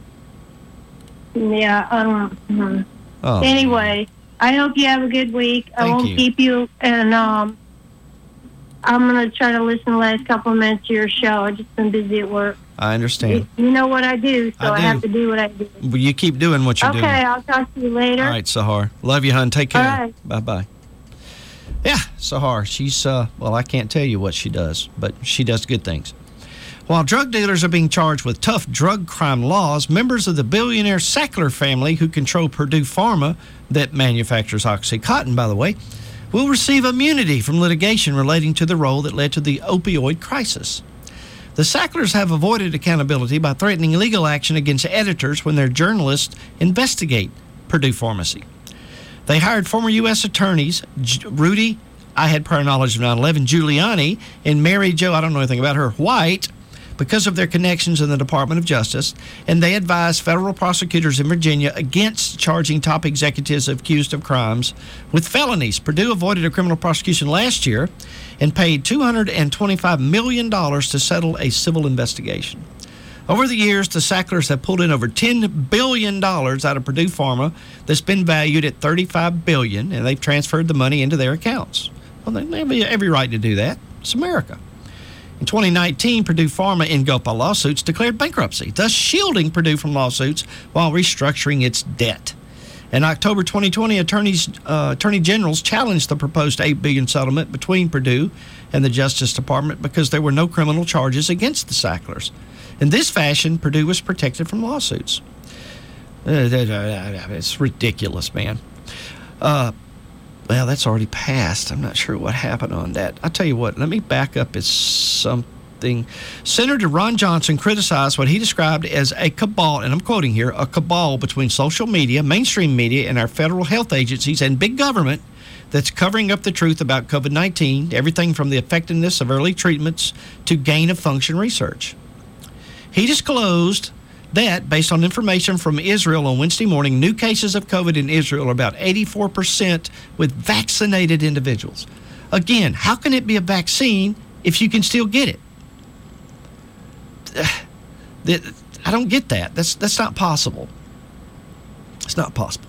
yeah. Um, mhm. Oh. Anyway, I hope you have a good week. I Thank won't you. keep you, and um, I'm going to try to listen the last couple of minutes to your show. I've just been busy at work. I understand. You know what I do, so I I, have do. to do what I do. Well, you keep doing what you're Okay, doing. I'll talk to you later. All right, Sahar. Love you, hon. Take care. All right. Bye-bye. Yeah, Sahar. She's, uh, well, I can't tell you what she does, but she does good things. While drug dealers are being charged with tough drug crime laws, members of the billionaire Sackler family, who control Purdue Pharma, that manufactures OxyContin, by the way, will receive immunity from litigation relating to the role that led to the opioid crisis. The Sacklers have avoided accountability by threatening legal action against editors when their journalists investigate Purdue Pharmacy. They hired former U S attorneys J- Rudy, I had prior knowledge of nine eleven, Giuliani, and Mary Jo, I don't know anything about her, White, because of their connections in the Department of Justice, and they advised federal prosecutors in Virginia against charging top executives accused of crimes with felonies. Purdue avoided a criminal prosecution last year and paid two hundred twenty-five million dollars to settle a civil investigation. Over the years, the Sacklers have pulled in over ten billion dollars out of Purdue Pharma that's been valued at thirty-five billion dollars, and they've transferred the money into their accounts. Well, they have every right to do that. It's America. In twenty nineteen, Purdue Pharma engulfed by lawsuits declared bankruptcy, thus shielding Purdue from lawsuits while restructuring its debt. In October twenty twenty, attorneys, uh, attorney generals challenged the proposed eight billion dollars settlement between Purdue and the Justice Department because there were no criminal charges against the Sacklers. In this fashion, Purdue was protected from lawsuits. It's ridiculous, man. Uh, well, that's already passed. I'm not sure what happened on that. I'll tell you what, let me back up as something. Senator Ron Johnson criticized what he described as a cabal, and I'm quoting here, a cabal between social media, mainstream media, and our federal health agencies and big government that's covering up the truth about COVID nineteen, everything from the effectiveness of early treatments to gain-of-function research. He disclosed that, based on information from Israel on Wednesday morning, new cases of COVID in Israel are about eighty-four percent with vaccinated individuals. Again, how can it be a vaccine if you can still get it? I don't get that. That's, that's not possible. It's not possible.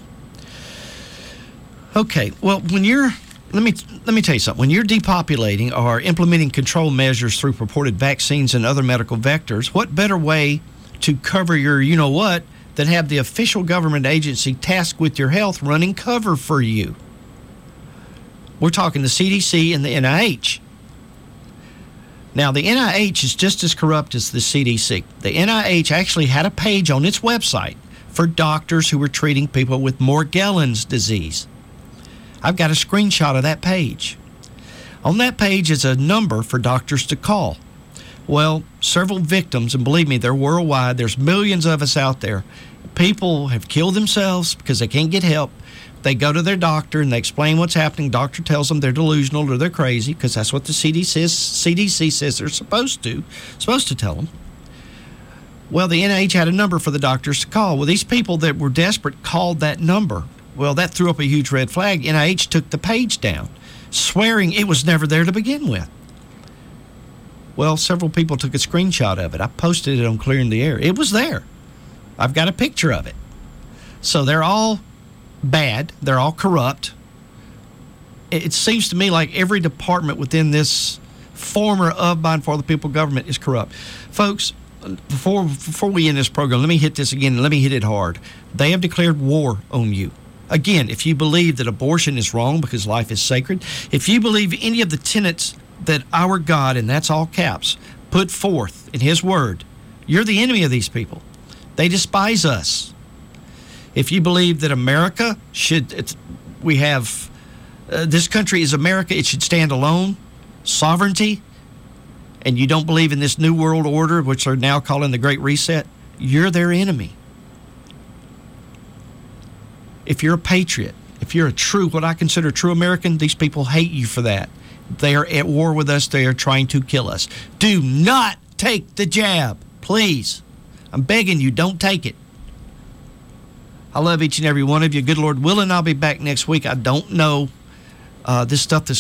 Okay, well, when you're, let me let me tell you something. When you're depopulating or implementing control measures through purported vaccines and other medical vectors, what better way to cover your you-know-what than have the official government agency tasked with your health running cover for you? We're talking the C D C and the N I H. Now, the N I H is just as corrupt as the C D C. The N I H actually had a page on its website for doctors who were treating people with Morgellons disease. I've got a screenshot of that page. On that page is a number for doctors to call. Well, several victims, and believe me, they're worldwide. There's millions of us out there. People have killed themselves because they can't get help. They go to their doctor and they explain what's happening. Doctor tells them they're delusional or they're crazy because that's what the C D C, C D C says they're supposed to, supposed to tell them. Well, the N I H had a number for the doctors to call. Well, these people that were desperate called that number. Well, that threw up a huge red flag. N I H took the page down, swearing it was never there to begin with. Well, several people took a screenshot of it. I posted it on Clearing the Air. It was there. I've got a picture of it. So they're all bad. They're all corrupt. It seems to me like every department within this former of, by, and for the people government is corrupt. Folks, before, before we end this program, let me hit this again and let me hit it hard. They have declared war on you. Again, if you believe that abortion is wrong because life is sacred, if you believe any of the tenets that our God, and that's all caps, put forth in His Word, you're the enemy of these people. They despise us. If you believe that America should, it's, we have, uh, this country is America, it should stand alone, sovereignty, and you don't believe in this New World Order, which they're now calling the Great Reset, you're their enemy. If you're a patriot, if you're a true, what I consider a true American, these people hate you for that. They are at war with us. They are trying to kill us. Do not take the jab, please. I'm begging you, don't take it. I love each and every one of you. Good Lord willing, I'll be back next week. I don't know uh, this stuff that's